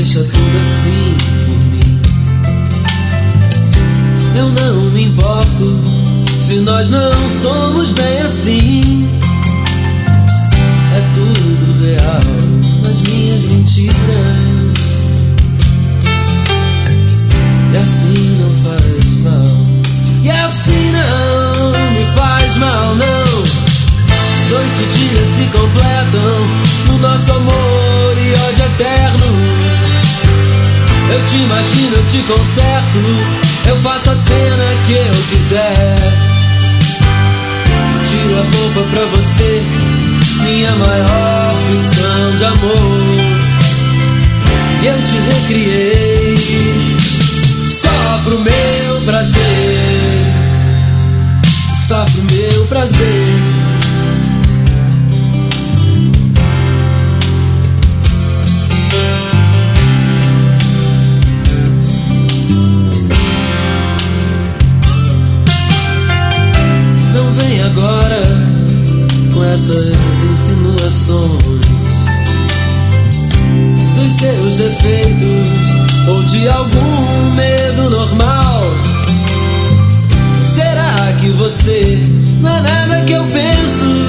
deixa tudo assim por mim. Eu não me importo se nós não somos bem assim. É tudo real nas minhas mentiras. E assim não faz mal. E assim não me faz mal, não. Noite e dia se completam no nosso amor e ódio eterno. Eu te imagino, eu te conserto, eu faço a cena que eu quiser. Tiro a roupa pra você, minha maior ficção de amor. E eu te recriei só pro meu prazer, só pro meu prazer. Não vem agora com essas insinuações dos seus defeitos ou de algum medo normal. Será que você não é nada que eu penso?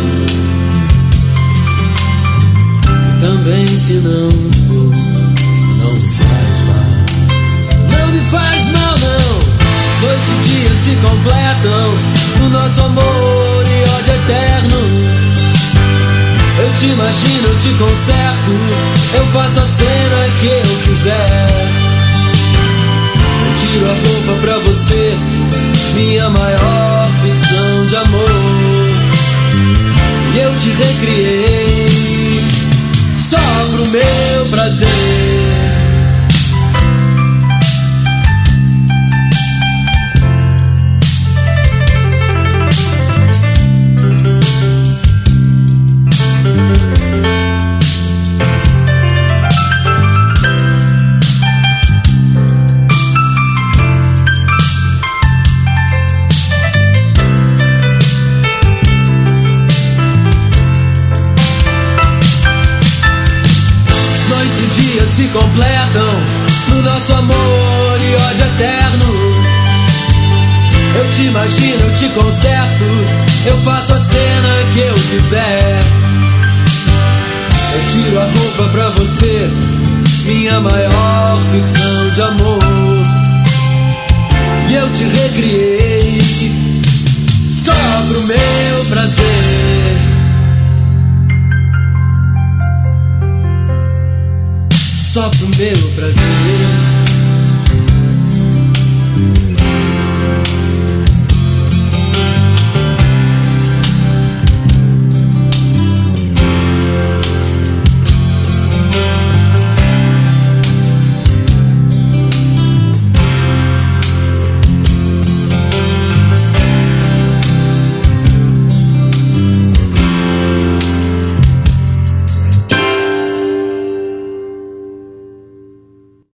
Também se não for, não me faz mal. Não me faz mal, não. Noite e dia se completam no nosso amor e ódio eterno. Eu te imagino, eu te conserto, eu faço a cena que eu quiser. Eu tiro a roupa pra você, minha maior ficção de amor. E eu te recriei só pro meu prazer. Se completam no nosso amor e ódio eterno. Eu te imagino, eu te conserto, eu faço a cena que eu quiser. Eu tiro a roupa pra você, minha maior ficção de amor. E eu te recriei só pro meu prazer, só pro meu prazer.